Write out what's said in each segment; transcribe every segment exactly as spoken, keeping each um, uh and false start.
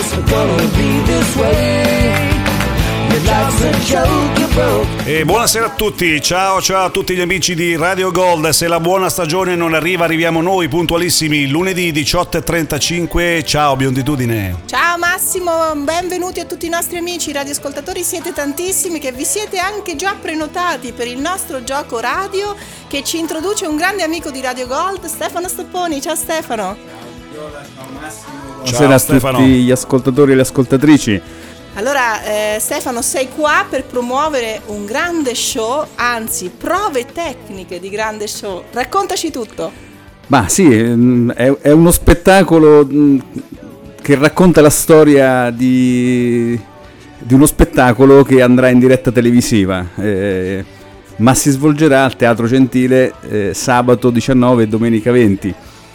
just gonna be this way. Your life's a joke you broke. E buonasera a tutti, ciao ciao a tutti gli amici di Radio Gold. Se la buona stagione non arriva, arriviamo noi puntualissimi lunedì diciotto e trentacinque. Ciao Bionditudine. Ciao Massimo, benvenuti a tutti i nostri amici radioascoltatori. Siete tantissimi che vi siete anche già prenotati per il nostro gioco radio che ci introduce un grande amico di Radio Gold, Stefano Stopponi. Ciao Stefano. Ciao Massimo. Buonasera a tutti gli ascoltatori e le ascoltatrici. Allora eh, Stefano, sei qua per promuovere un grande show, anzi prove tecniche di grande show. Raccontaci tutto. Ma sì, è, è uno spettacolo che racconta la storia di, di uno spettacolo che andrà in diretta televisiva, eh, ma si svolgerà al Teatro Gentile eh, sabato diciannove e domenica venti.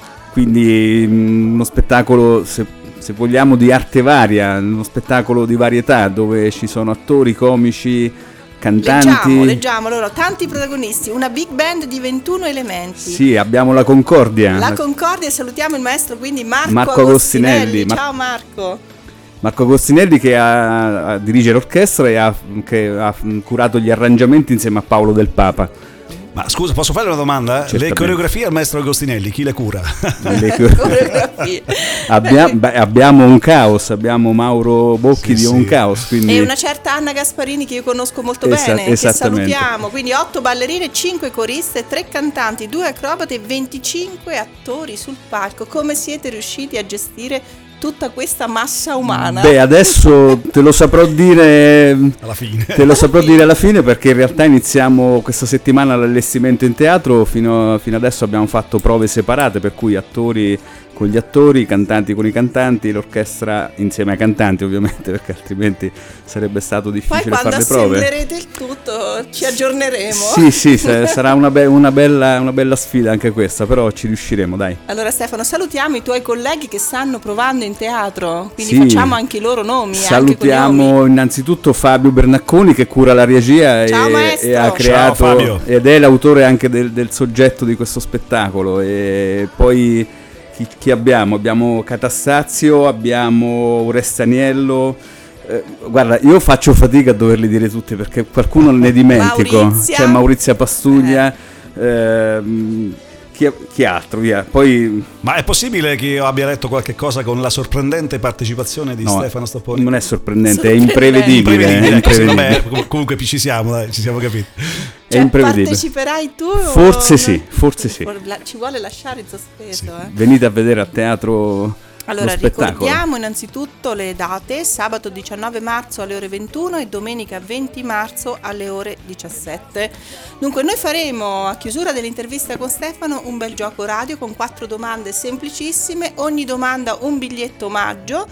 Quindi uno spettacolo, se, se vogliamo, di arte varia, uno spettacolo di varietà dove ci sono attori, comici, cantanti. Leggiamo, leggiamo, allora, tanti protagonisti, una big band di ventuno elementi. Sì, abbiamo la Concordia. La Concordia, salutiamo il maestro quindi Marco, Marco Agostinelli. Agostinelli. Ciao Marco. Marco Agostinelli che ha, ha, dirige l'orchestra e ha, che ha curato gli arrangiamenti insieme a Paolo Del Papa. Ma scusa, posso fare una domanda? Certamente. Le coreografie al maestro Agostinelli, chi le cura? Le coreografie. Abbiamo, beh, abbiamo un caos, abbiamo Mauro Bocchi sì, di Un sì. Caos. Quindi... E una certa Anna Gasparini che io conosco molto Esa- bene, che esattamente. salutiamo. Quindi otto ballerine, cinque coriste, tre cantanti, due acrobate e venticinque attori sul palco. Come siete riusciti a gestire tutta questa massa umana? Beh, adesso te lo saprò dire alla fine. Te lo saprò dire alla fine, perché in realtà iniziamo questa settimana l'allestimento in teatro. Fino, fino adesso abbiamo fatto prove separate, per cui attori con gli attori, i cantanti con i cantanti, l'orchestra insieme ai cantanti ovviamente, perché altrimenti sarebbe stato difficile fare le prove. Poi quando assemblerete il tutto ci aggiorneremo. Sì, sì, sarà una, be- una, bella, una bella sfida anche questa, però ci riusciremo, dai. Allora Stefano, salutiamo i tuoi colleghi che stanno provando in teatro, quindi sì, facciamo anche i loro nomi. Salutiamo anche innanzitutto Fabio Bernacconi che cura la regia. Ciao, e, e ha creato Ciao, Fabio. Ed è l'autore anche del, del soggetto di questo spettacolo. E poi chi, chi abbiamo? Abbiamo Catastazio, abbiamo Orestaniello. Eh, guarda, io faccio fatica a doverli dire tutti perché qualcuno ne dimentico. Maurizia. C'è Maurizia Pastuglia. Eh. Ehm, Chi, chi altro, via. Poi... Ma è possibile che io abbia letto qualche cosa con la sorprendente partecipazione di no, Stefano Stopponi? Non è sorprendente, sorprendente. è imprevedibile. Imprevedibile. È imprevedibile. Vabbè, comunque ci siamo, dai, ci siamo capiti. Cioè, è imprevedibile. parteciperai tu? Forse o... sì, forse sì. Ci vuole lasciare in sospeso. Sì. Eh. Venite a vedere a teatro. Allora lo spettacolo. ricordiamo innanzitutto le date: sabato diciannove marzo alle ore ventuno e domenica venti marzo alle ore diciassette. Dunque noi faremo a chiusura dell'intervista con Stefano un bel gioco radio con quattro domande semplicissime, ogni domanda un biglietto omaggio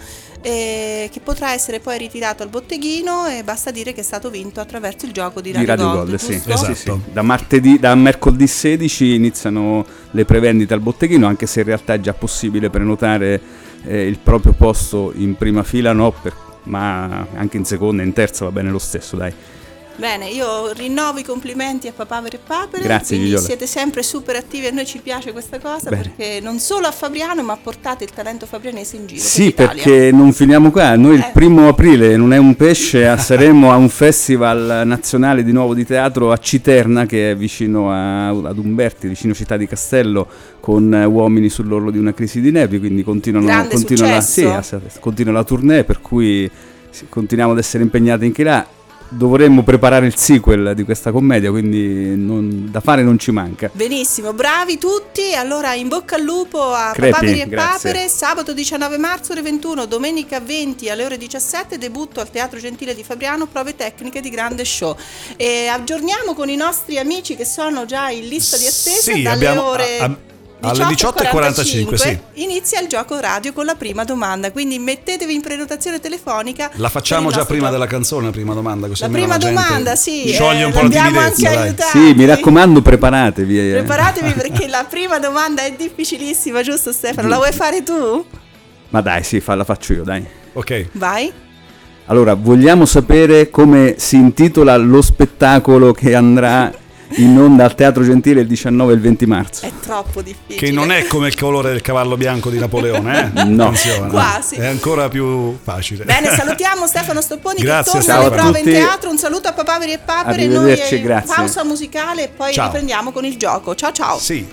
eh, che potrà essere poi ritirato al botteghino e basta dire che è stato vinto attraverso il gioco di Radio, di Radio Gold, Gold, sì, esatto. sì, sì. Da martedì, da mercoledì sedici iniziano le prevendite al botteghino, anche se in realtà è già possibile prenotare eh, il proprio posto in prima fila, no, per, ma anche in seconda e in terza va bene lo stesso, dai. Bene, io rinnovo i complimenti a Papavere e Papere. Grazie, quindi Gigiola. siete sempre super attivi, a noi ci piace questa cosa. Bene. Perché non solo a Fabriano ma portate il talento fabrianese in giro Sì, per l'Italia. perché non finiamo qua. Noi Eh. il primo aprile, non è un pesce, saremo a un festival nazionale di nuovo di teatro a Citerna, che è vicino a, ad Umberti, vicino Città di Castello, con Uomini sull'orlo di una crisi di nervi, quindi continuano, Grande continua la, successo. sì, continua la tournée, per cui continuiamo ad essere impegnati anche là. Dovremmo preparare il sequel di questa commedia, quindi non, da fare non ci manca. Benissimo, bravi tutti. Allora in bocca al lupo a Crepi, Papaveri e grazie. Papere. Sabato diciannove marzo alle ventuno, domenica venti alle ore diciassette, debutto al Teatro Gentile di Fabriano, prove tecniche di grande show. E aggiorniamo con i nostri amici che sono già in lista di attesa. Sì, dalle abbiamo, ore a, a, alle diciotto e quarantacinque, sì. Inizia il gioco radio con la prima domanda, quindi mettetevi in prenotazione telefonica. La facciamo già prima gioco. della canzone, la prima domanda, così La almeno prima la gente domanda, sì, scioglie eh, un po' la l'abbiamo timidezza, anche dai. aiutati. Sì, mi raccomando, preparatevi. eh. Preparatevi perché la prima domanda è difficilissima, giusto Stefano? La vuoi fare tu? Ma dai, sì, fa, la faccio io, dai. Ok. Vai. Allora, vogliamo sapere come si intitola lo spettacolo che andrà in onda al Teatro Gentile il diciannove e il venti marzo. È troppo difficile. Che non è come il colore del cavallo bianco di Napoleone, eh? No. Attenzione, Quasi. è ancora più facile. Bene, salutiamo Stefano Stopponi Grazie, che torna alle Stefano. prove in Ciao a tutti. teatro. Un saluto a Papaveri e Papere. Arrivederci, Noi eh, grazie. pausa musicale e poi Ciao. riprendiamo con il gioco. Ciao ciao. Sì.